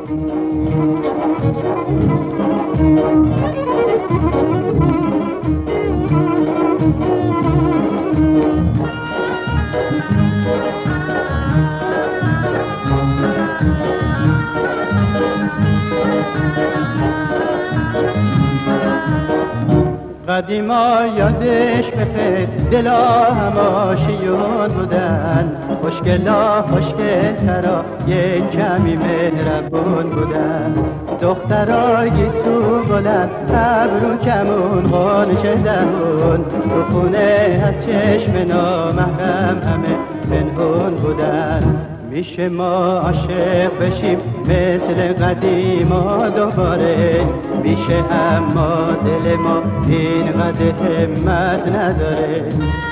قدیما یادش بخیر دلا هماشیون بودن، خوشگلا خوشگلترا یک کمی مهربون بودن. دخترا گیسو بلند ابرو کمون قانچه دهون، تو خونه از چشم نامحرم همه پنهون بودن. میشه ما عاشق بشیم مثل قدیما دوباره، میشه اما دل ما اینقدر همت نداره.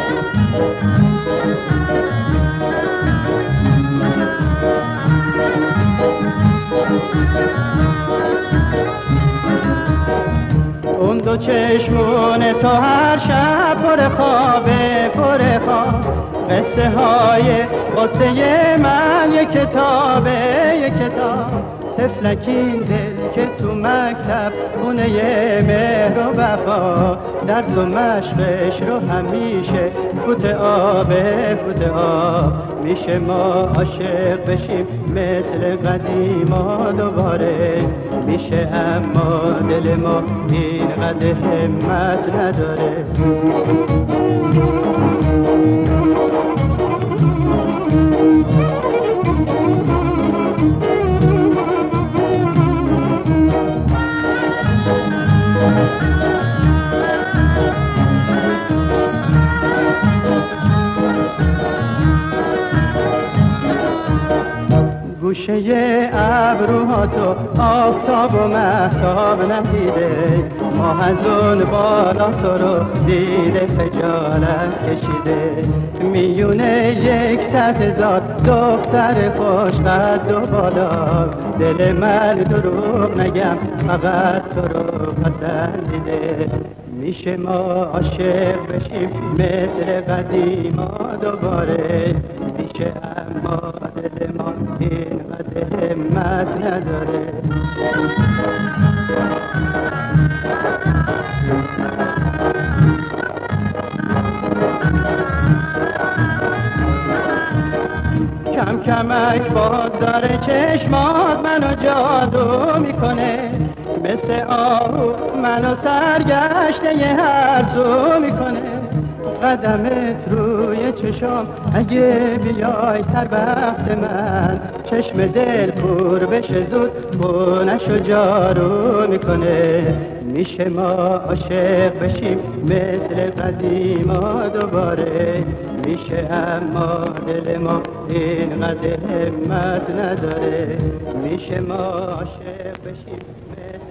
اون دو چشمون تو هر شب پر خوابه پر خواب، قصه های قصه من یک کتابه یک کتاب. طفلکین دل که تو مکتب خونه مهر و وفا، درس و مشقش رو همیشه فوت آبه فوت آب. میشه ما عاشق بشیم مثل قدیما دوباره، میشه اما دل ما اینقدر همت نداره. گوشه ابروها تو آفتاب و مهتاب ندیده، ماه از اون بالا تو رو دیده خجالت کشیده. میونه 100,000 دختر خوشقد و بالا، دل من دروغ نگم فقط تو رو پسندیده. میشه ما عاشق بشیم مثل قدیما دوباره، میشه اما دل ما اینقدر همت نداره. کم کمک باز داره چشمات منو جادو میکنه، مثل آهو منو سرگشته یه هر سو میکنه. قدمت روی چشم اگه بیای سر وقت من، چشم دل پر بشه زود خونشو جارو میکنه. میشه ما عاشق بشیم مثل قدیما دوباره، میشه اما دل ما اینقدر همت نداره. میشه ما عاشق بشیم مثل